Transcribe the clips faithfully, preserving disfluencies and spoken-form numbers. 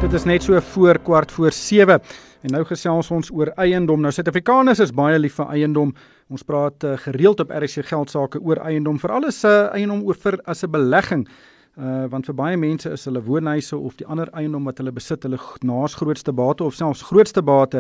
Dit is net so voor kwart voor sewe. En nou gesels ons oor eiendom. Nou Suid-Afrikaners is baie lief vir eiendom. Ons praat uh, gereeld op R S C Geldsaake oor eiendom, veral as uh, eiendom oor vir as 'n belegging. Uh, want vir baie mense is hulle woonhuise of die ander eiendom wat hulle besit, hulle naas grootste bate of selfs grootste bate.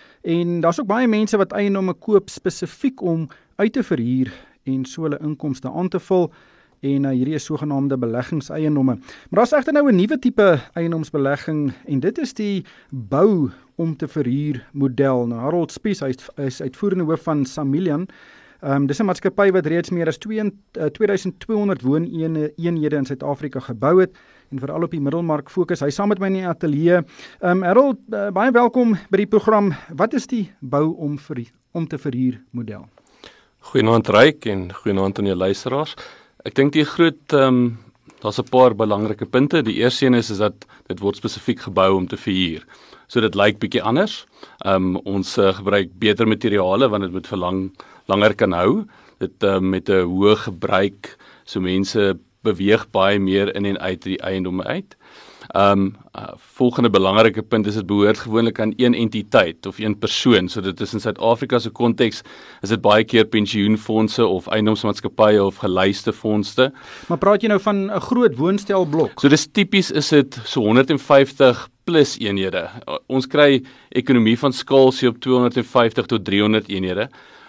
En daar's ook baie mense wat eiendomme koop spesifiek om uit te verhuur en so hulle inkomste aan te vul. En uh, hierdie is sogenaamde beleggingseiendomme. Maar daar's egter nou 'n nuwe tipe eiendomsbelegging en dit is die bou om te verhuur model. Nou Harold Spies, hy is uitvoerende hoof van Samilian. Um, dis 'n maatskappy wat reeds meer as tweeduisend tweehonderd wooneenhede in Suid-Afrika gebou het en veral op die middelmark fokus. Hy saam met my in die ateljee. Um, Harold, uh, baie welkom by die program. Wat is die bou om, vir, om te verhuur model? Goeienaand Ryk en goeienaand aan jou luisteraars. Ek dink die groot, um, daar's 'n paar belangrike punte. Die eerste een is, is dat dit word spesifiek gebou om te verhuur. So dit lyk bietjie anders. Um, ons uh, gebruik beter materiale want dit moet vir lang, langer kan hou. Dit uh, met 'n hoë gebruik, so mense beweeg baie meer in en uit die eiendomme uit. Um, uh, volgende belangrike punt is dit behoort gewoonlik aan een entiteit of een persoon. So dit is in Suid-Afrika se konteks is dit baie keer pensioenfondse of eiendomsmaatskappye of gelyste fondse. Maar praat jy nou van 'n groot woonstelblok? So dis tipies is dit so honderd en vyftig plus eenhede. Ons kry ekonomie van skaal so op tweehonderd en vyftig tot driehonderd eenhede.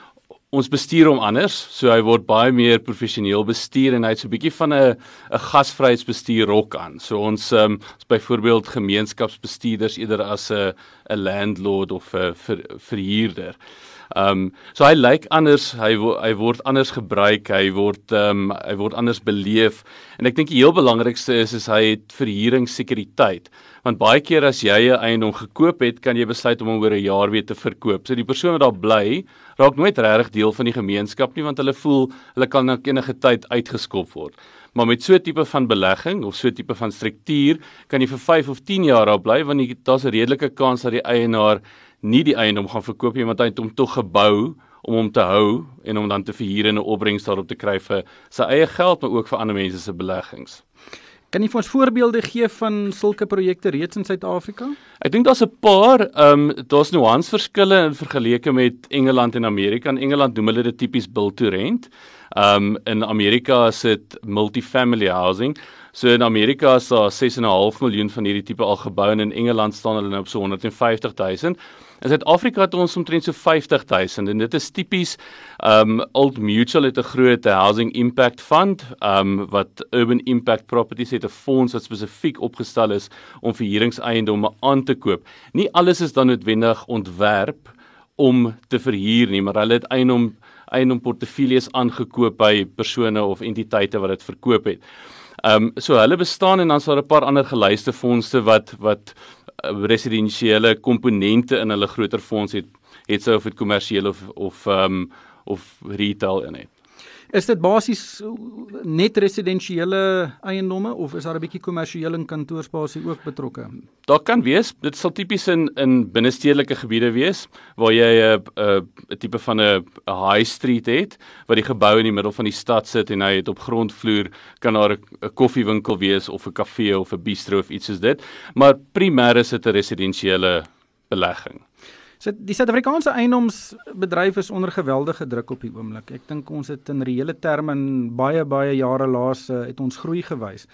Ons bestuur hom anders, so hy word baie meer professioneel bestuur en hy het so 'n bietjie van 'n 'n gasvryheidsbestuur rok aan. So ons um, is byvoorbeeld gemeenskapsbestuurders eerder as 'n 'n landlord of 'n ver, verhuurder. Um, so hy lyk anders, hy wo, hy word anders gebruik, hy word um, hy word anders beleef en ek dink die heel belangrikste is is hy het verhuuringssekuriteit. Want baie keer as jy 'n eiendom gekoop het, kan jy besluit om hom oor 'n jaar weer te verkoop. So die persoon wat daar bly, raak nooit regtig deel van die gemeenskap nie, want hulle voel hulle kan na enige tyd uitgeskop word. Maar met so 'n tipe van belegging of so 'n tipe van struktuur, kan jy vir vyf of tien jaar daar bly, want daar's 'n redelike kans dat die eienaar nie die eiendom gaan verkoop nie, want hy het hom tog gebou om hom te hou en om dan te verhuur en 'n opbrengs daarop te kry vir sy eie geld, maar ook vir ander mense se beleggings. Kan jy vir ons voorbeelde gee van sulke projekte reeds in Suid-Afrika? Ek dink daar's 'n paar, um, daar's nuansverskille in vergeleke met Engeland en Amerika. In Engeland noem hulle dit tipies build to rent. Um, in Amerika is dit multifamily housing. So in Amerika is daar ses en 'n half miljoen van hierdie tipe al gebou en in Engeland staan hulle nou op so honderd en vyftig duisend. In Suid-Afrika het ons omtrent so vyftig duisend en dit is tipies, um, Old Mutual het 'n groot Housing Impact Fund, um, wat Urban Impact Properties het 'n fonds wat spesifiek opgestel is om verhuuringseiendomme aan te koop. Nie alles is dan noodwendig ontwerp om te verhuur nie, maar hulle het eiendom, eiendom portefeuilles aangekoop by persone of entiteite wat dit verkoop het. Um, so hulle bestaan en dan is daar 'n paar ander gelyste fondse wat wat residensiële komponente in hulle groter fonds het, het sy of dit kommersieel of of um, of retail in het. Is dit basies net residensiële eiendomme of is daar 'n bietjie kommersiële en kantoorspasie ook betrokke? Daar kan wees, dit sal tipies in in binnestedelike gebiede wees waar jy 'n 'n 'n tipe van 'n high street het waar die gebou in die middel van die stad sit en hy het op grondvloer kan daar 'n koffiewinkel wees of 'n kafee of 'n bistro of iets soos dit, maar primêr is dit 'n residensiële belegging. So die Suid-Afrikaanse eiendomsbedryf is onder geweldige druk op die oomblik. Ek dink ons het in reële terme in baie baie jare laas uh, het ons groei gewys.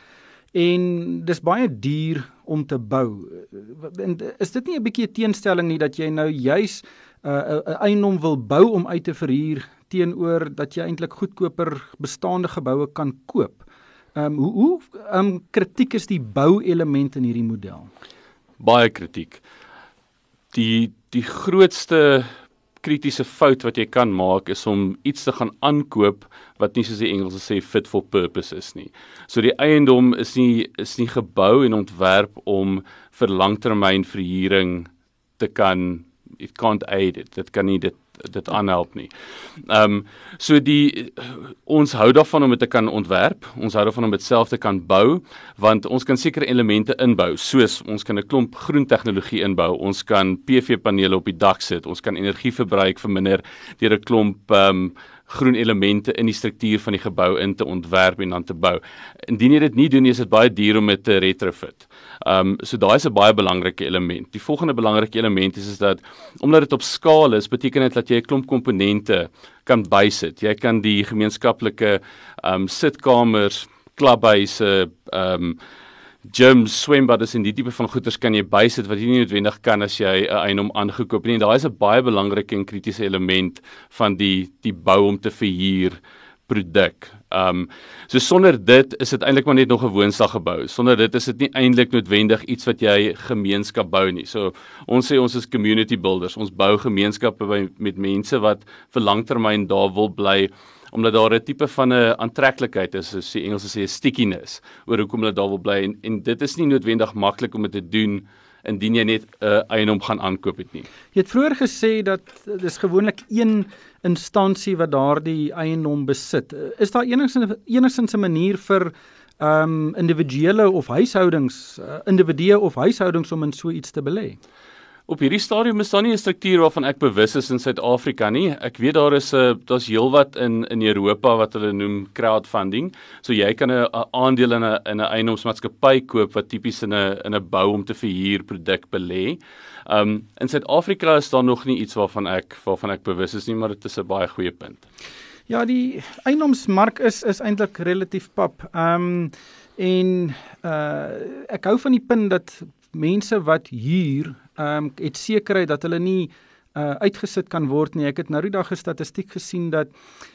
En dis baie duur om te bou. En is dit nie 'n bietjie 'n teenstelling nie dat jy nou juis 'n uh, 'n eiendom wil bou om uit te verhuur teenoor dat jy eintlik goedkoper bestaande geboue kan koop? Um, hoe hoe um, kritiek is die bouelement in hierdie model? Baie kritiek. Die die grootste kritiese fout wat jy kan maak is om iets te gaan aankoop wat nie soos die Engelse sê fit for purpose is nie. So die eiendom is nie is nie gebou en ontwerp om vir langtermyn verhuuring te kan, it can't aid it, dit kan nie dit dit aanhelp nie. Ehm um, so die ons hou daarvan om dit te kan ontwerp, ons hou daarvan om dit self te kan bou, want ons kan sekere elemente inbou, soos ons kan 'n klomp groen tegnologie inbou, ons kan P V-panele op die dak sit, ons kan energieverbruik verminder deur 'n klomp ehm um, groen elemente in die struktuur van die gebou in te ontwerp en dan te bou. Indien jy dit nie doen nie, is dit baie duur om dit te retrofit. Um, so daai is 'n baie belangrike element. Die volgende belangrike element is, is dat, omdat dit op skaal is, beteken dit dat jy 'n klomp komponente kan bysit. Jy kan die gemeenskaplike um, sitkamers, klubhuise, um, gyms, swembaddes en die tipe van goeders kan jy bysit wat jy nie noodwendig kan as jy 'n eiendom aangekoop het nie. Daai is 'n baie belangrike en kritiese element van die die bou om te verhuur produk. Um, so sonder dit is dit eintlik maar net nog 'n woonstelgebou. Sonder dit is dit nie eintlik noodwendig iets wat jy gemeenskap bou nie. So ons sê ons is community builders. Ons bou gemeenskappe by, met mense wat vir langtermyn daar wil bly, omdat daar 'n tipe van 'n aantreklikheid is, soos die Engelse sê, 'n stickiness, oor hoekom hulle daar wil bly, en, en dit is nie noodwendig maklik om dit te doen indien jy net 'n uh, eiendom gaan aankoop het nie. Jy het vroeër gesê dat dis gewoonlik een instansie wat daardie eiendom besit. Is daar enigstens enigstens 'n manier vir um, individuele of huishoudings, uh, individue of huishoudings om in so iets te belê? Op hierdie stadium is daar nie 'n struktuur waarvan ek bewus is in Suid-Afrika nie. Ek weet daar is 'n daar's heelwat in in Europa wat hulle noem crowdfunding. So jy kan 'n aandeel in 'n in 'n eiendomsmaatskappy koop wat tipies in 'n in 'n bou om te verhuur produk belê. Um in Suid-Afrika is daar nog nie iets waarvan ek waarvan ek bewus is nie, maar dit is 'n baie goeie punt. Ja, die eiendomsmark is is eintlik relatief pap. Um en uh ek hou van die punt dat mense wat huur, um, het sekerheid dat hulle nie uh, uitgesit kan word nie. Ek het nou die dag 'n statistiek gesien dat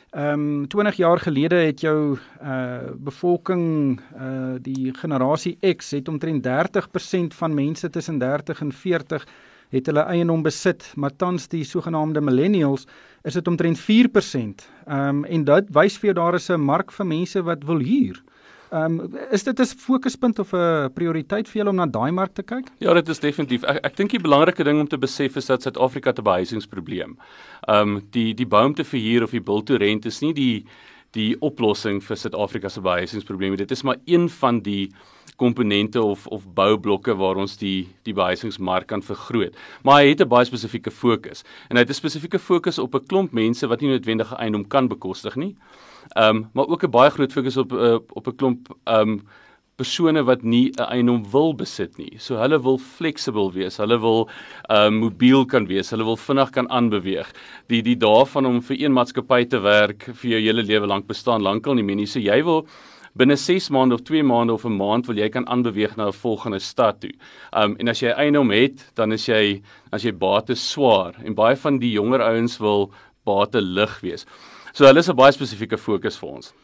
um, twintig jaar gelede het jou uh, bevolking, uh, die generasie X, het omtrent dertig persent van mense tussen dertig en veertig het hulle eiendom besit, maar tans die sogenaamde millennials is dit omtrent vier persent. Um, en dit wys vir jou daar is 'n mark vir mense wat wil huur. Um, is dit 'n fokuspunt of 'n prioriteit vir julle om na daai mark te kyk? Ja, dit is definitief. Ek, ek dink die belangrike ding om te besef is dat Suid-Afrika 'n behuisingsprobleem. Um, die die bou om te verhuur of die build to rent is nie die die oplossing vir Suid-Afrika se behuisingsprobleme. Dit is maar een van die komponente of of boublokke waar ons die die behuisingsmark kan vergroot. Maar hy het 'n baie spesifieke fokus. En hy het 'n spesifieke fokus op 'n klomp mense wat nie noodwendig 'n eiendom kan bekostig nie. Um, maar ook 'n baie groot fokus op uh, op 'n klomp um, persone wat nie 'n eiendom wil besit nie. So hulle wil fleksibel wees, hulle wil um, mobiel kan wees, hulle wil vinnig kan aanbeweeg. Die die dae van om vir een maatskappy te werk vir jou hele lewe lank bestaan lankal nie meer nie. So jy wil binne ses maande of twee maande of 'n maand wil jy kan aanbeweeg na 'n volgende stad toe. Um, en as jy 'n eiendom het, dan is jy as jy bate swaar en baie van die jonger ouens wil bate lig wees. So hulle is 'n baie spesifieke fokus vir ons.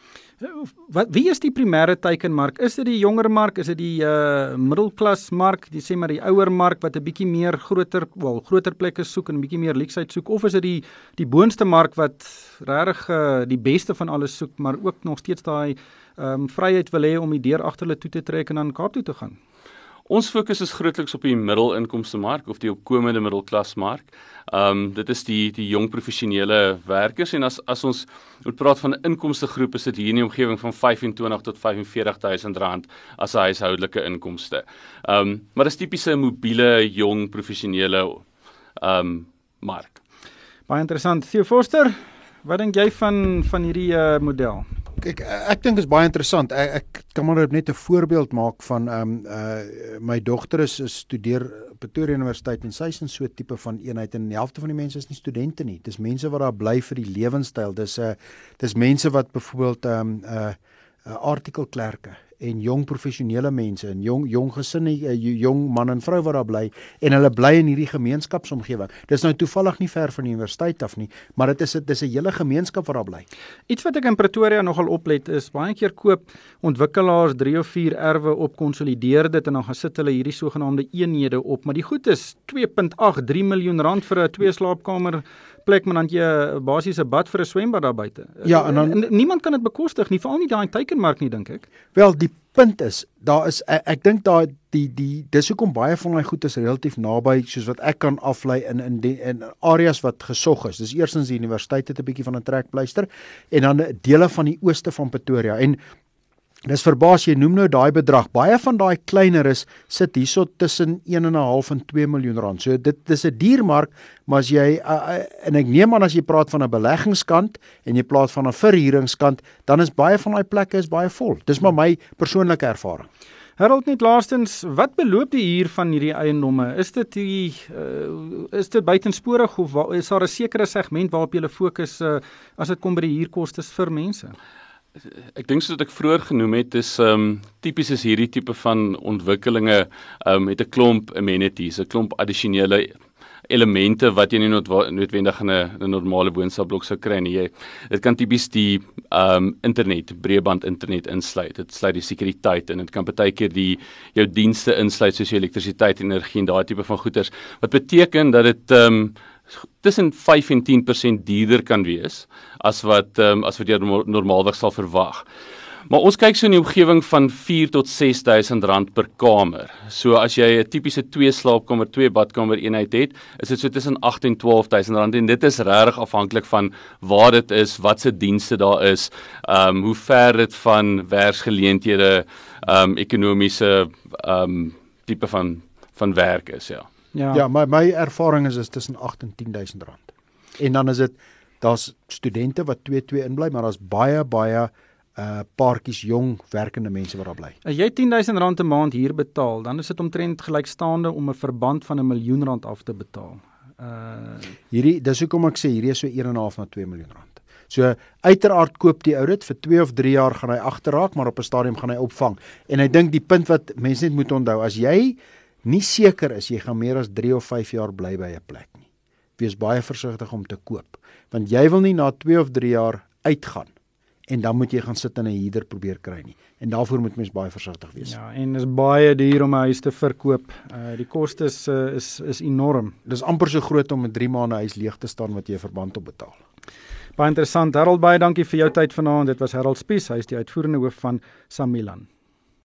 Wat wie is die primêre teikenmark? Is dit die jonger mark, is dit die uh, middelklas mark, die sê maar die ouer mark wat 'n bietjie meer groter, wel groter plekke soek en 'n bietjie meer luksheid soek, of is dit die die boonste mark wat regtig uh, die beste van alles soek, maar ook nog steeds daai um, vryheid wil hê om die deur agter hulle toe te trek en dan Kaap toe te gaan? Ons fokus is grootliks op die middelinkomste mark of die opkomende middelklasmark. Um, dit is die die jong professionele werkers, en as as ons moet praat van 'n inkomstegroep, is dit hier in die omgewing van vyf-en-twintig tot vyf en veertig duisend rand as 'n huishoudelike inkomste. Um, maar dis tipiese mobiele jong professionele um, mark. Baie interessant. Theo Forster, wat dink jy van van hierdie uh, model? Ek ek dink is baie interessant. Ek, ek kan maar net 'n voorbeeld maak van ehm um, uh, my dogter is, is studeer Pretoria Universiteit en sy is in so 'n tipe van eenheid, en die helfte van die mense is nie studente nie. Dis mense wat daar bly vir die lewenstyl. Dis 'n uh, dis mense wat byvoorbeeld ehm um, 'n uh, uh, artikelklerke en jong professionele mense en jong jong gesinne, jong man en vrou wat daar bly, en hulle bly in hierdie gemeenskapsomgewing. Dis nou toevallig nie ver van die universiteit af nie, maar dit is dit is 'n hele gemeenskap wat daar bly. Iets wat ek in Pretoria nogal oplet is, baie keer koop ontwikkelaars drie of vier erwe op, konsolideer dit en dan gaan sit hulle hierdie sogenaamde eenhede op, maar die goed is twee komma agt, drie miljoen rand vir 'n twee slaapkamer plek, maar dan jy basies 'n bad vir 'n swembad daar buite. Ja, en dan, en niemand kan dit bekostig nie, veral nie daai teikenmark nie, dink ek. Wel, die punt is, daar is ek, ek dink daar die die dis hoekom baie van my goed is relatief naby, soos wat ek kan aflei in in die in areas wat gesog is. Dis eerstens die universiteit het 'n bietjie van 'n trekpleister, en dan dele van die ooste van Pretoria. En Dis verbaas, jy noem nou daai bedrag. Baie van daai kleineres sit hierso tussen een en 'n half en twee miljoen rand. So dit dis 'n duur mark, maar as jy uh, en ek neem aan as jy praat van 'n beleggingskant en jy praat van 'n verhuuringskant, dan is baie van daai plekke is baie vol. Dis maar my persoonlike ervaring. Harold, net laastens, wat beloop die huur van hierdie eiendomme? Is dit die uh, is dit buitensporig of wa, is daar 'n sekere segment waarop jy fokus uh, as dit kom by die huurkostes vir mense? Ek dink soos ek vroeër genoem het, is um, tipies is hierdie tipe van ontwikkelinge um, met 'n klomp amenities, 'n klomp addisionele elemente wat jy nie noodwendig in 'n, 'n normale woonstelblok sou kry nie. Jy, dit kan tipies die um, internet, breëband internet insluit. Dit sluit die sekuriteit in. Dit kan partykeer die jou dienste insluit soos elektrisiteit, energie en daai tipe van goederes. Wat beteken dat dit um, tussen vyf en tien persent duurder kan wees as wat um, as wat jy normaalweg sal verwag. Maar ons kyk so in die omgewing van vier tot ses duisend rand per kamer. So as jy 'n tipiese twee slaapkamer, twee badkamer eenheid het, is dit so tussen agt en twaalf duisend rand en dit is regtig afhanklik van waar dit is, wat se dienste daar is, um, hoe ver dit van werksgeleenthede, um, ekonomiese um, tipe van van werk is, ja. Ja, ja my my ervaring is is tussen agt en tien duisend rand. En dan is dit daar's studente wat twee twee inbly, maar daar's baie baie uh paartjies jong werkende mense wat daar bly. As jy tien duisend rand 'n maand hier betaal, dan is dit omtrent gelykstaande om 'n verband van 'n miljoen rand af te betaal. Uh hierdie dis hoekom ek sê hierdie is so een en 'n half na twee miljoen rand. So uiteraard koop die ou dit vir twee of drie jaar gaan hy agterraak, maar op 'n stadium gaan hy opvang. En ek dink die punt wat mense net moet onthou, as jy nie seker is jy gaan meer as drie of vyf jaar bly by 'n plek nie, wees baie versigtig om te koop, want jy wil nie na twee of drie jaar uitgaan en dan moet jy gaan sit en 'n huurder probeer kry nie. En daarvoor moet mens baie versigtig wees. Ja, en is baie duur om 'n huis te verkoop. Uh die kostes uh, is is enorm. Dis amper so groot om 'n drie maande huis leeg te staan wat jy 'n verband op betaal. Baie interessant. Harold, baie dankie vir jou tyd vanaand. Dit was Harold Spies, hy is die uitvoerende hoof van Samilan.